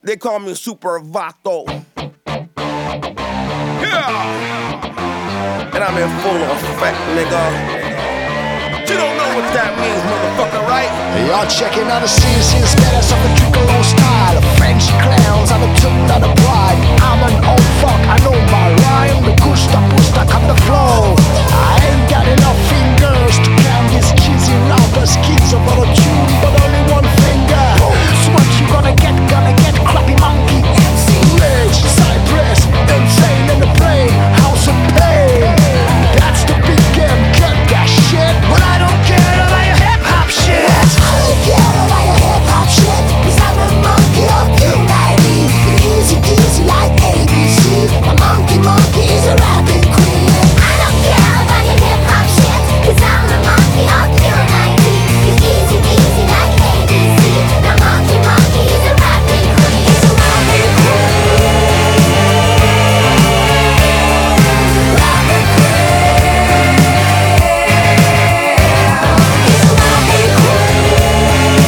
They call me Super Vato. Yeah! And I'm in full effect, nigga. You don't know what that means, motherfucker, right? You're checking out the season status of the trickle on style. French clowns and a tune on the pride. I'm an old fuck, I know my rhyme. The gusta pusta cut the flow. I ain't got enough fingers to count these cheesy rappers. Kids over a tune, but only one finger. So what you gonna get crappy monkey. MC Rage, Cypress, insane in the brain. House of pain. That's the big game, cut that shit. But I don't care about your hip-hop shit. I don't care about your hip-hop shit. Cause I'm a monkey of humanity. Easy peasy like ABC. My monkey is a rapping queen. I don't care about your hip-hop shit. Cause I'm a monkey of humanity. Easy peasy like ABC. My monkey is a rapping queen. It's a rapping queen. Rapping queen. It's a rapping queen.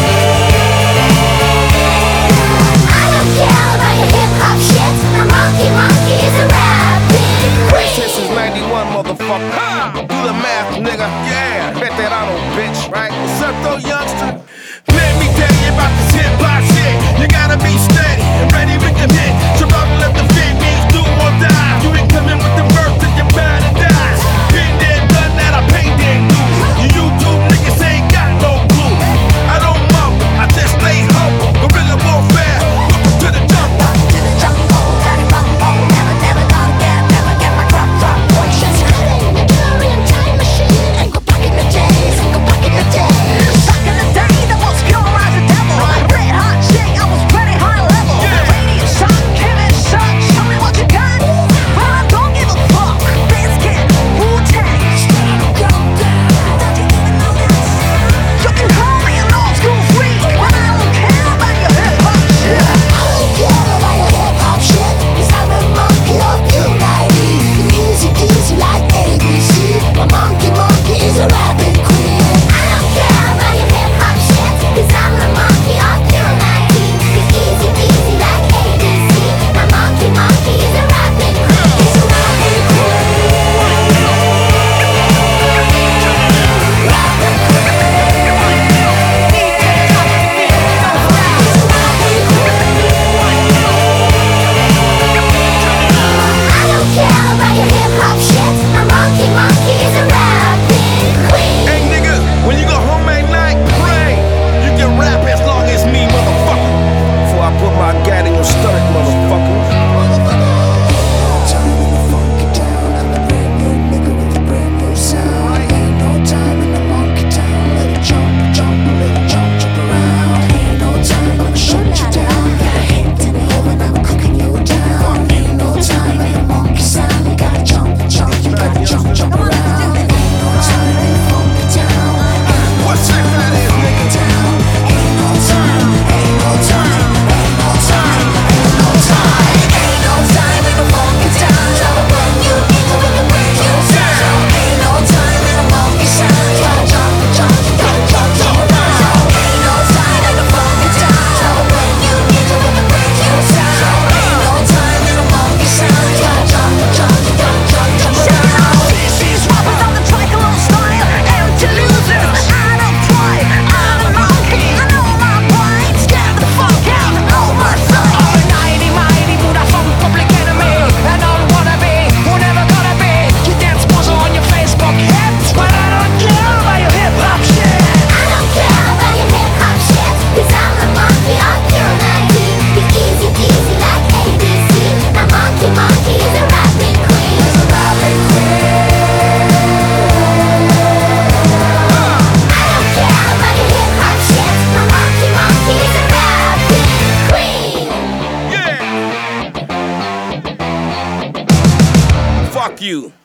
I don't care about your hip-hop shit. My monkey is a rapping queen. Since is 91, motherfucker. Do the math, nigga. Yeah. Veterano, bitch, right? What's up, though, youngster? Let me tell you about this hip-hop shit. You gotta be steady and ready with the hit. Survival of the fit means do or die. You ain't coming with the verse till you're bound to die. Been there, done that, I pay their dues. You YouTube niggas ain't got no clue. I don't mumble, I just stay humble. Guerrilla warfare, welcome to the jungle. To the jungle, daddy bumble. Never gonna get my crop drop. Boy, shit's cutting the DeLorean time machine. And go back in the days, Back in the day, the most pure as a devil. Red hot chick, I was pretty high level. Radio shot, give it a shot, show me what you got. But I don't give a fuck. Bizkit, Wu-Tang, don't you even know this? you can call me an old school freak, but I don't care about your hip-hop shit. I don't care about your hip-hop shit. Cause I'm a monkey of humanity. Easy peasy like ABC. My monkey is a rapping queen. I don't care about your hip-hop shit. Cause I'm a monkey of humanity. Easy peasy like ABC. My monkey is a rapping queen. It's a rapping queen. Rapping I don't care about your hip-hop shit. My monkey is a rapping queen. Hey, nigga, when you go home at night, pray. You can rap as long as me, motherfucker. Before I put my gat in your stomach, motherfucker. Time in the funky town, I'm a brand new nigga with a brand new sound. Ain't no time in the monkey town. Let it jump around. Ain't no time, I'ma shut you down. Got a hint in the oven, I'm cooking you down. Ain't no time in the monkey sound. You gotta jump, you gotta jump around. Ain't no time in the funky town. What's that that is, nigga? Ain't no time, ain't no time, ain't no time, ain't no time. Ain't no time in the monkey town. Gotta bring you into it and bring you down. Ain't no time in the monkey sound. You gotta jump, you gotta jump around. Ain't no time in the monkey town. Gotta bring you into it and bring you down. Ain't no time in the monkey sound. You gotta jump, you gotta jump around. These rappers on the tricolor style, empty losers. I don't play, I'm a monkey. I know my brain, stand the fuck out, know my sight. I'm an mighty Buddha from Public Enemy. And I don't wanna be, we're never gonna be. You dance puzzle on your Facebook hits, but I don't care about your hip-hop shit. I don't care about your hip-hop shit. Cause I'm a monkey of humanity. Easy peasy like ABC. My monkey is a rapping queen. It's a rapping queen. I don't care about your hip-hop shit. My monkey is a rapping queen. Yeah! Fuck you.